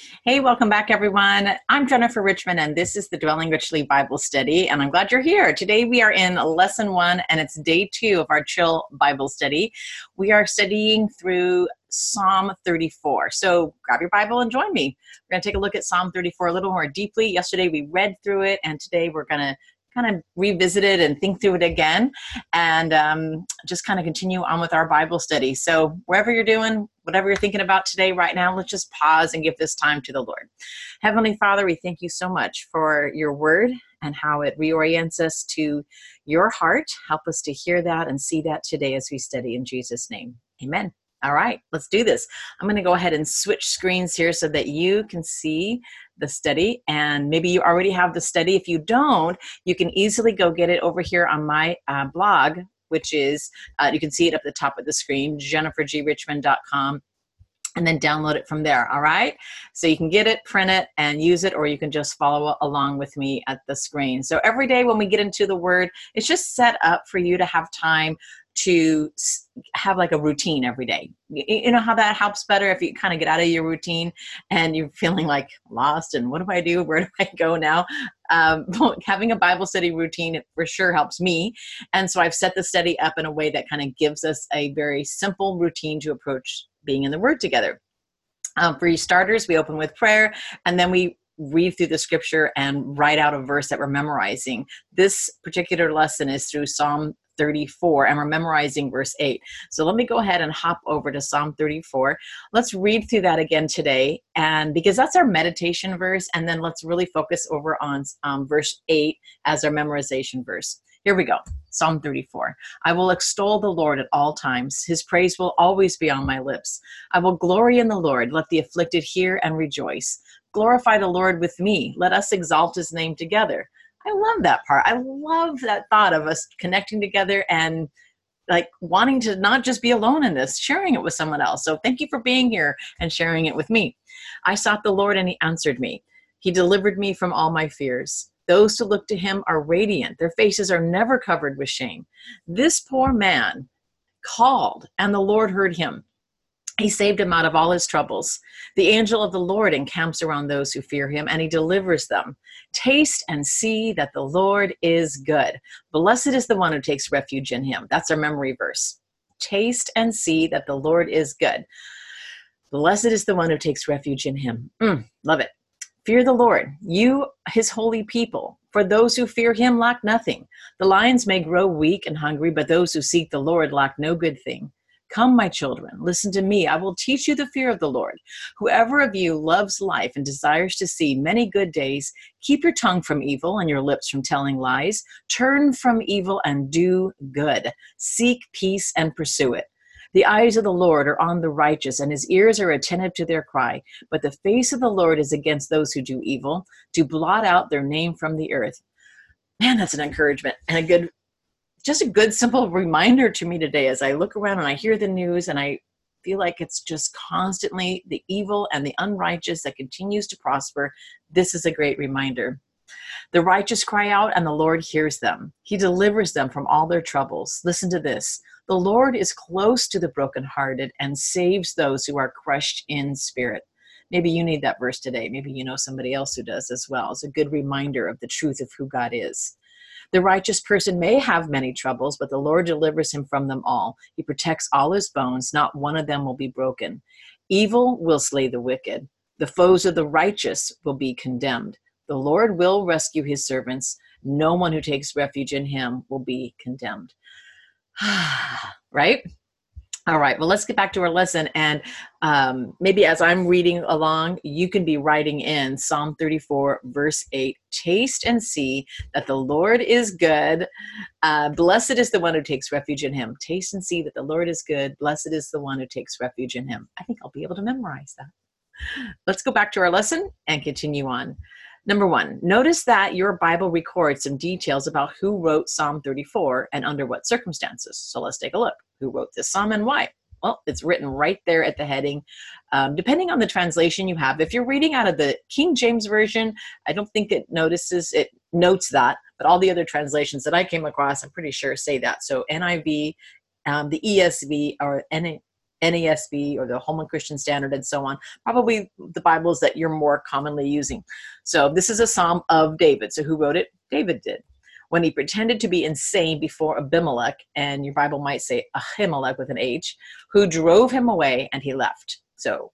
Hey, welcome back, everyone. I'm Jennifer Richmond, and this is the Dwelling Richly Bible Study, and I'm glad you're here. Today, we are in Lesson 1, and it's day 2 of our Chill Bible Study. We are studying through Psalm 34. So grab your Bible and join me. We're going to take a look at Psalm 34 a little more deeply. Yesterday, we read through it, and today we're going to kind of revisit it and think through it again and just kind of continue on with our Bible study. So wherever you're doing, whatever you're thinking about today, right now, let's just pause and give this time to the Lord. Heavenly Father, we thank you so much for your word and how it reorients us to your heart. Help us to hear that and see that today as we study in Jesus' name. Amen. All right, let's do this. I'm going to go ahead and switch screens here so that you can see the study, and maybe you already have the study. If you don't, you can easily go get it over here on my blog, which is, you can see it up at the top of the screen, jennifergrichmond.com, and then download it from there, all right? So you can get it, print it, and use it, or you can just follow along with me at the screen. So every day when we get into the Word, it's just set up for you to have time to have like a routine every day. You know how that helps better if you kind of get out of your routine and you're feeling like lost and what do I do? Where do I go now? Having a Bible study routine for sure helps me. And so I've set the study up in a way that kind of gives us a very simple routine to approach being in the Word together. For starters, we open with prayer, and then we read through the scripture and write out a verse that we're memorizing. This particular lesson is through Psalm 34, and we're memorizing verse 8. So let me go ahead and hop over to Psalm 34. Let's read through that again today, and because that's our meditation verse, and then let's really focus over on verse 8 as our memorization verse. Here we go. Psalm 34. I will extol the Lord at all times. His praise will always be on my lips. I will glory in the Lord. Let the afflicted hear and rejoice. Glorify the Lord with me. Let us exalt his name together. I love that part. I love that thought of us connecting together and like wanting to not just be alone in this, sharing it with someone else. So thank you for being here and sharing it with me. I sought the Lord and he answered me. He delivered me from all my fears. Those who look to him are radiant. Their faces are never covered with shame. This poor man called and the Lord heard him. He saved him out of all his troubles. The angel of the Lord encamps around those who fear him, and he delivers them. Taste and see that the Lord is good. Blessed is the one who takes refuge in him. That's our memory verse. Taste and see that the Lord is good. Blessed is the one who takes refuge in him. Love it. Fear the Lord, you, his holy people. For those who fear him lack nothing. The lions may grow weak and hungry, but those who seek the Lord lack no good thing. Come, my children, listen to me. I will teach you the fear of the Lord. Whoever of you loves life and desires to see many good days, keep your tongue from evil and your lips from telling lies. Turn from evil and do good. Seek peace and pursue it. The eyes of the Lord are on the righteous, and his ears are attentive to their cry. But the face of the Lord is against those who do evil, to blot out their name from the earth. Man, that's an encouragement and just a good, simple reminder to me today as I look around and I hear the news and I feel like it's just constantly the evil and the unrighteous that continues to prosper. This is a great reminder. The righteous cry out and the Lord hears them. He delivers them from all their troubles. Listen to this. The Lord is close to the brokenhearted and saves those who are crushed in spirit. Maybe you need that verse today. Maybe you know somebody else who does as well. It's a good reminder of the truth of who God is. The righteous person may have many troubles, but the Lord delivers him from them all. He protects all his bones. Not one of them will be broken. Evil will slay the wicked. The foes of the righteous will be condemned. The Lord will rescue his servants. No one who takes refuge in him will be condemned. Right? All right, well, let's get back to our lesson. And maybe as I'm reading along, you can be writing in Psalm 34, verse 8, taste and see that the Lord is good. Blessed is the one who takes refuge in him. Taste and see that the Lord is good. Blessed is the one who takes refuge in him. I think I'll be able to memorize that. Let's go back to our lesson and continue on. Number 1, notice that your Bible records some details about who wrote Psalm 34 and under what circumstances. So let's take a look. Who wrote this psalm and why? Well, it's written right there at the heading. Depending on the translation you have, if you're reading out of the King James Version, I don't think it notes that, but all the other translations that I came across, I'm pretty sure say that. So NIV, the ESV, or NASB or the Holman Christian Standard and so on, probably the Bibles that you're more commonly using. So this is a Psalm of David. So who wrote it? David did. When he pretended to be insane before Abimelech, and your Bible might say Ahimelech with an H, who drove him away and he left. So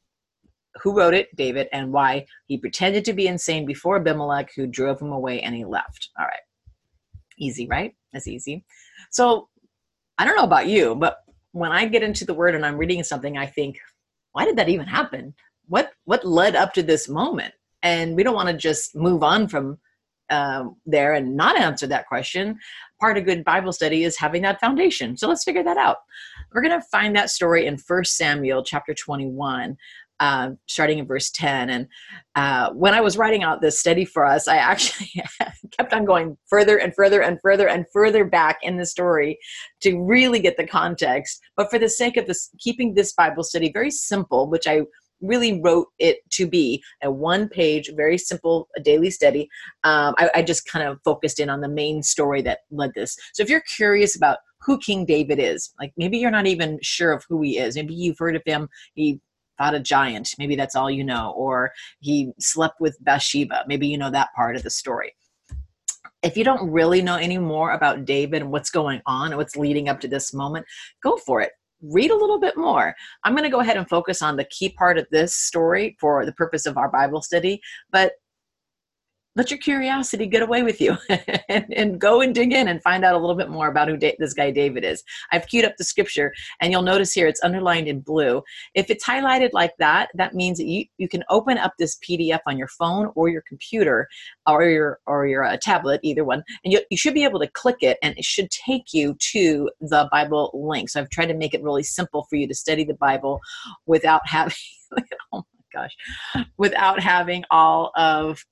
who wrote it? David. And why? He pretended to be insane before Abimelech, who drove him away and he left. All right. Easy, right? That's easy. So I don't know about you, but when I get into the word and I'm reading something, I think, why did that even happen? What led up to this moment? And we don't want to just move on from there and not answer that question. Part of good Bible study is having that foundation. So let's figure that out. We're going to find that story in 1 Samuel chapter 21, starting in verse 10. And when I was writing out this study for us, I actually kept on going further and further and further and further back in the story to really get the context. But for the sake of this, keeping this Bible study very simple, which I really wrote it to be a one-page, very simple daily study, I just kind of focused in on the main story that led this. So if you're curious about who King David is, like maybe you're not even sure of who he is. Maybe you've heard of him. He fought a giant. Maybe that's all you know. Or he slept with Bathsheba. Maybe you know that part of the story. If you don't really know any more about David and what's going on and what's leading up to this moment, go for it. Read a little bit more. I'm going to go ahead and focus on the key part of this story for the purpose of our Bible study, but let your curiosity get away with you and go and dig in and find out a little bit more about who this guy David is. I've queued up the scripture, and you'll notice here it's underlined in blue. If it's highlighted like that, that means that you can open up this PDF on your phone or your computer or your tablet, either one, and you should be able to click it, and it should take you to the Bible link. So I've tried to make it really simple for you to study the Bible without having, oh my gosh, without having all of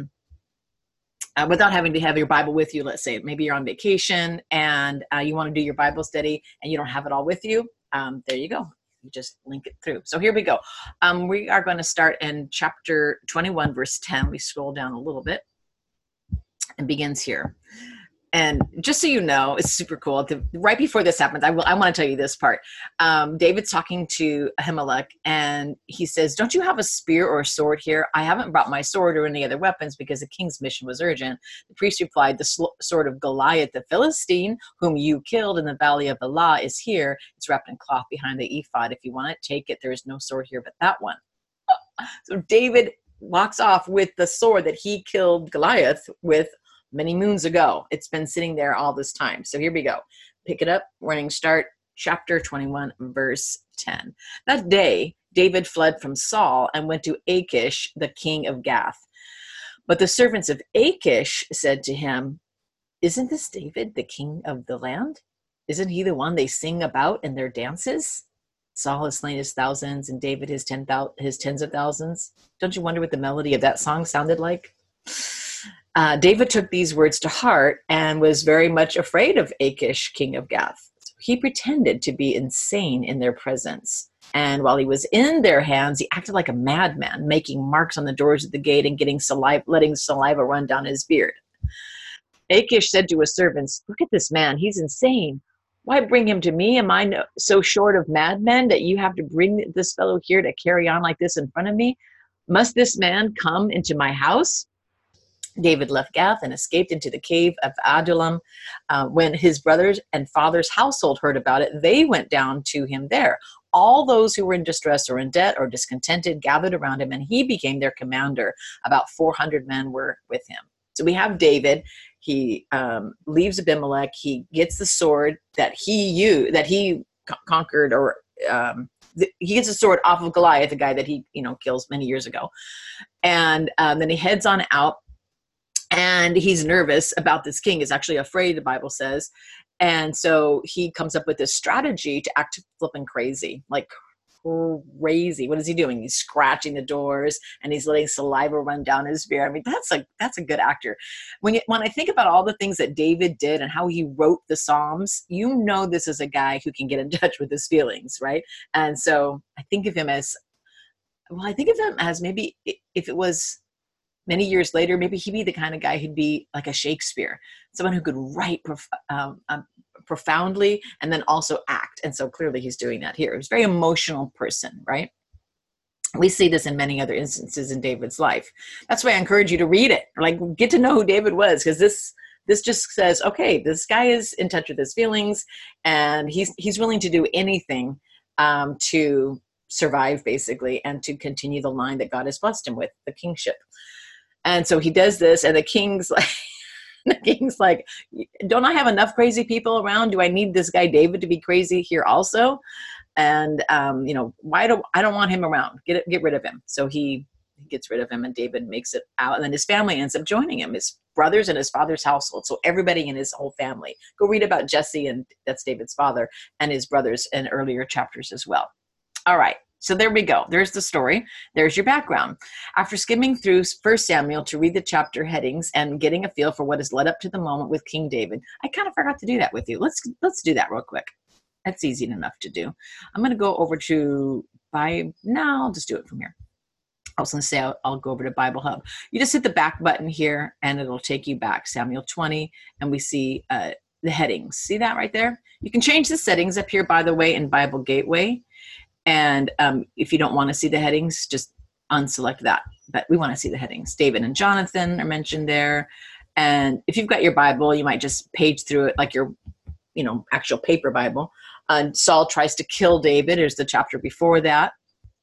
without having to have your Bible with you. Let's say maybe you're on vacation and you want to do your Bible study and you don't have it all with you. There you go. You just link it through. So here we go. We are going to start in chapter 21, verse 10. We scroll down a little bit and begins here. And just so you know, it's super cool. Right before this happens, I want to tell you this part. David's talking to Ahimelech, and he says, "Don't you have a spear or a sword here? I haven't brought my sword or any other weapons because the king's mission was urgent." The priest replied, "The sword of Goliath, the Philistine, whom you killed in the valley of Elah, is here. It's wrapped in cloth behind the ephod. If you want it, take it. There is no sword here but that one." So David walks off with the sword that he killed Goliath with many moons ago. It's been sitting there all this time. So here we go. Pick it up. We're going to start chapter 21, verse 10. That day, David fled from Saul and went to Achish, the king of Gath. But the servants of Achish said to him, "Isn't this David, the king of the land? Isn't he the one they sing about in their dances? Saul has slain his thousands and David his tens of thousands." Don't you wonder what the melody of that song sounded like? David took these words to heart and was very much afraid of Achish, king of Gath. So he pretended to be insane in their presence. And while he was in their hands, he acted like a madman, making marks on the doors of the gate and letting saliva run down his beard. Achish said to his servants, "Look at this man. He's insane. Why bring him to me? Am I so short of madmen that you have to bring this fellow here to carry on like this in front of me? Must this man come into my house?" David left Gath and escaped into the cave of Adullam. When his brothers and father's household heard about it, they went down to him there. All those who were in distress or in debt or discontented gathered around him, and he became their commander. About 400 men were with him. So we have David. He leaves Abimelech. He gets the sword that he conquered, or he gets the sword off of Goliath, the guy that he kills many years ago, and then he heads on out. And he's nervous about this king. He's actually afraid, the Bible says. And so he comes up with this strategy to act flipping crazy, like crazy. What is he doing? He's scratching the doors and he's letting saliva run down his beard. I mean, that's a good actor. When I think about all the things that David did and how he wrote the Psalms, this is a guy who can get in touch with his feelings, right? And so I think of him as maybe if it was many years later, maybe he'd be the kind of guy who'd be like a Shakespeare, someone who could write profoundly and then also act. And so clearly he's doing that here. He's a very emotional person, right? We see this in many other instances in David's life. That's why I encourage you to read it, like get to know who David was, because this just says, okay, this guy is in touch with his feelings, and he's willing to do anything to survive, basically, and to continue the line that God has blessed him with, the kingship. And so he does this, and the king's like, don't I have enough crazy people around? Do I need this guy David to be crazy here also? And I don't want him around. Get rid of him. So he gets rid of him, and David makes it out, and then his family ends up joining him, his brothers and his father's household. So everybody in his whole family. Go read about Jesse, and that's David's father, and his brothers in earlier chapters as well. All right. So there we go. There's the story. There's your background. After skimming through 1 Samuel to read the chapter headings and getting a feel for what has led up to the moment with King David, I kind of forgot to do that with you. Let's do that real quick. That's easy enough to do. I'm going to go over to now. I'll just do it from here. I was going to say I'll go over to Bible Hub. You just hit the back button here, and it'll take you back. Samuel 20, and we see the headings. See that right there? You can change the settings up here, by the way, in Bible Gateway. And if you don't want to see the headings, just unselect that. But we want to see the headings. David and Jonathan are mentioned there. And if you've got your Bible, you might just page through it like your actual paper Bible. Saul tries to kill David. There's the chapter before that.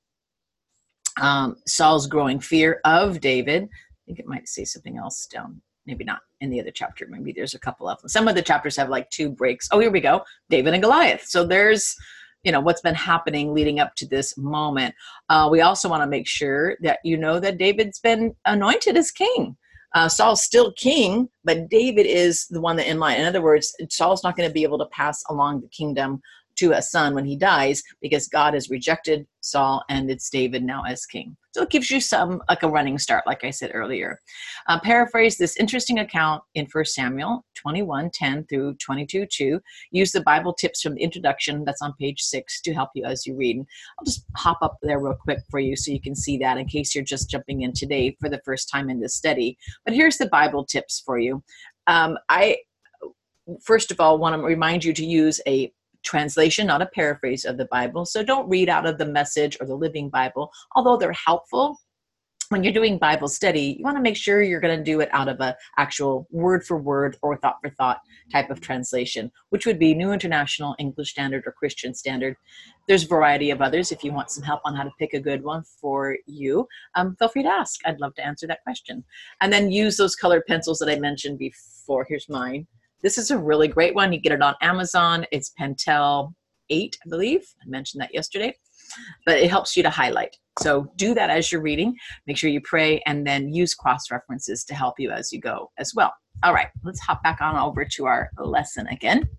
Saul's growing fear of David. I think it might say something else down. Maybe not in the other chapter. Maybe there's a couple of them. Some of the chapters have like 2 breaks. Oh, here we go. David and Goliath. So there's, what's been happening leading up to this moment. We also want to make sure that you know that David's been anointed as king. Saul's still king, but David is the one that in line. In other words, Saul's not going to be able to pass along the kingdom to a son when he dies, because God has rejected Saul, and it's David now as king. So it gives you like a running start, like I said earlier. Paraphrase this interesting account in 1 Samuel 21:10 through 22:2. Use the Bible tips from the introduction that's on page 6 to help you as you read. I'll just hop up there real quick for you so you can see that in case you're just jumping in today for the first time in this study. But here's the Bible tips for you. I, first of all, want to remind you to use a translation, not a paraphrase of the Bible. So don't read out of the Message or the Living Bible, although they're helpful. When you're doing Bible study, you want to make sure you're going to do it out of an actual word for word or thought for thought type of translation, which would be New International, English Standard, or Christian Standard. There's a variety of others. If you want some help on how to pick a good one for you, feel free to ask. I'd love to answer that question. And then use those colored pencils that I mentioned before. Here's mine. This is a really great one. You get it on Amazon. It's Pentel 8, I believe. I mentioned that yesterday. But it helps you to highlight. So do that as you're reading. Make sure you pray, and then use cross-references to help you as you go as well. All right, let's hop back on over to our lesson again.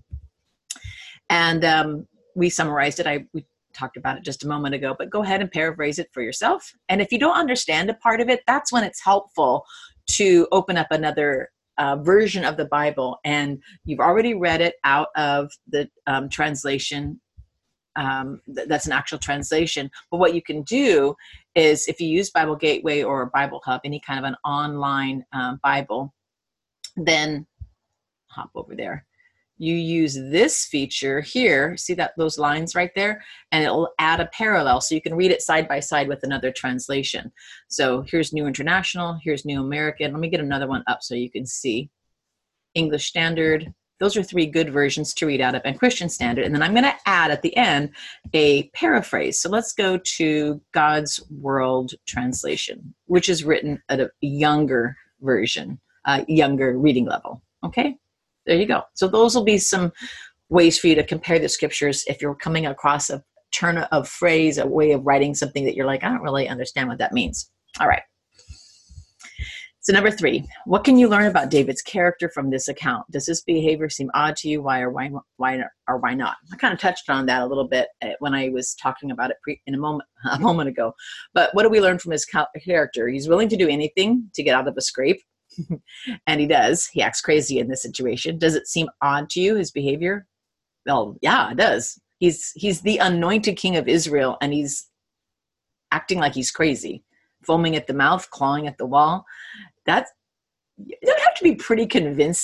And we summarized it. We talked about it just a moment ago, but go ahead and paraphrase it for yourself. And if you don't understand a part of it, that's when it's helpful to open up another version of the Bible, and you've already read it out of the translation. That's an actual translation. But what you can do is, if you use Bible Gateway or Bible Hub, any kind of an online Bible, then hop over there. You use this feature here. See those lines right there? And it'll add a parallel, so you can read it side by side with another translation. So here's New International, here's New American. Let me get another one up so you can see. English Standard. Those are 3 good versions to read out of, and Christian Standard. And then I'm going to add at the end a paraphrase. So let's go to God's World Translation, which is written at a younger version, younger reading level. Okay? There you go. So those will be some ways for you to compare the scriptures if you're coming across a turn of phrase, a way of writing something that you're like, I don't really understand what that means. All right. So number 3, what can you learn about David's character from this account? Does this behavior seem odd to you? Why or why not? I kind of touched on that a little bit when I was talking about it a moment ago. But what do we learn from his character? He's willing to do anything to get out of a scrape. And he does. He acts crazy in this situation. Does it seem odd to you, his behavior? Well, yeah, it does. He's the anointed king of Israel, and he's acting like he's crazy, foaming at the mouth, clawing at the wall. That would have to be pretty convincing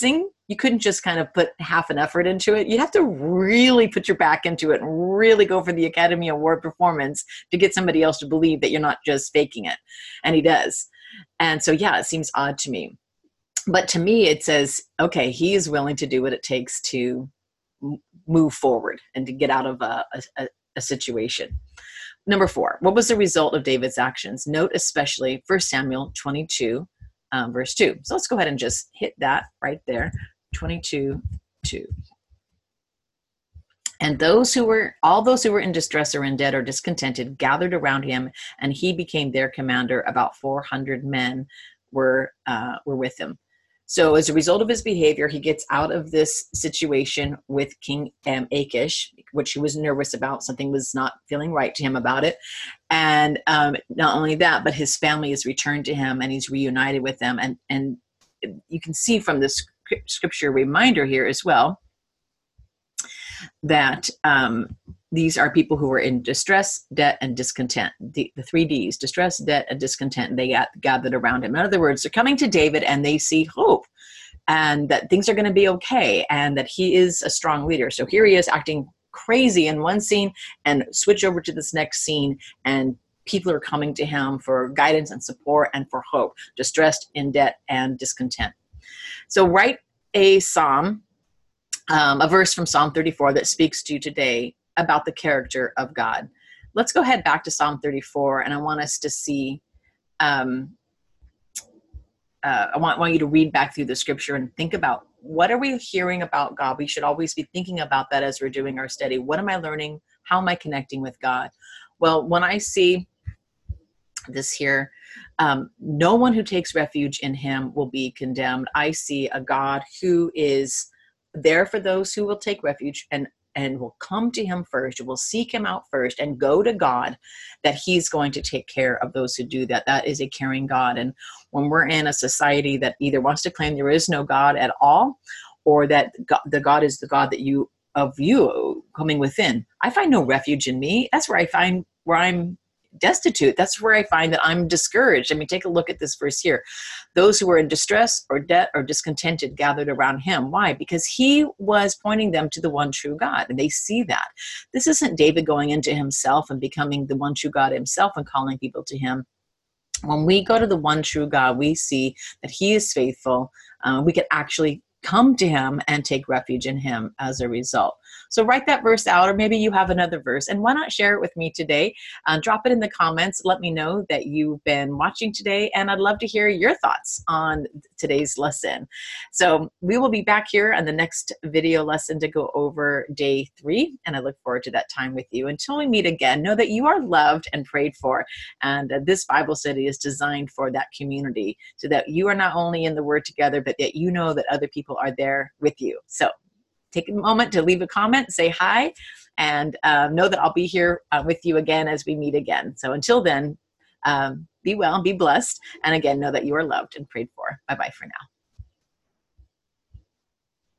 You couldn't just kind of put half an effort into it. You have to really put your back into it and really go for the Academy Award performance to get somebody else to believe that you're not just faking it. And he does. And so, yeah, it seems odd to me. But to me, it says, okay, he is willing to do what it takes to move forward and to get out of a situation. Number 4, what was the result of David's actions? Note especially 1 Samuel 22, verse 2. So let's go ahead and just hit that right there, 22:2. And all those who were in distress or in debt or discontented gathered around him, and he became their commander. About 400 men were with him. So as a result of his behavior, he gets out of this situation with King Achish, which he was nervous about. Something was not feeling right to him about it. And not only that, but his family is returned to him and he's reunited with them. And you can see from this scripture reminder here as well that these are people who are in distress, debt, and discontent. The 3 Ds, distress, debt, and discontent. And they gathered around him. In other words, they're coming to David and they see hope and that things are going to be okay and that he is a strong leader. So here he is acting crazy in one scene and switch over to this next scene and people are coming to him for guidance and support and for hope, distressed, in debt, and discontent. So write a psalm, a verse from Psalm 34 that speaks to you today about the character of God. Let's go ahead back to Psalm 34, and I want us to see, I want you to read back through the scripture and think about, what are we hearing about God? We should always be thinking about that as we're doing our study. What am I learning? How am I connecting with God? Well, when I see this here, no one who takes refuge in him will be condemned. I see a God who is there for those who will take refuge and will come to him first, will seek him out first and go to God, that he's going to take care of those who do that. That is a caring God. And when we're in a society that either wants to claim there is no God at all, or that the God is the God that you coming within, I find no refuge in me. That's where I find where I'm destitute. That's where I find that I'm discouraged. I mean, take a look at this verse here. Those who were in distress or debt or discontented gathered around him. Why? Because he was pointing them to the one true God, and they see that. This isn't David going into himself and becoming the one true God himself and calling people to him. When we go to the one true God, we see that he is faithful. We can actually come to him and take refuge in him as a result. So write that verse out, or maybe you have another verse, and why not share it with me today? Drop it in the comments. Let me know that you've been watching today, and I'd love to hear your thoughts on today's lesson. So we will be back here on the next video lesson to go over day 3, and I look forward to that time with you. Until we meet again, know that you are loved and prayed for, and this Bible study is designed for that community, so that you are not only in the Word together, but that you know that other people are there with you. So take a moment to leave a comment, say hi, and know that I'll be here with you again as we meet again. So until then, be well, be blessed, and again, know that you are loved and prayed for. Bye-bye for now.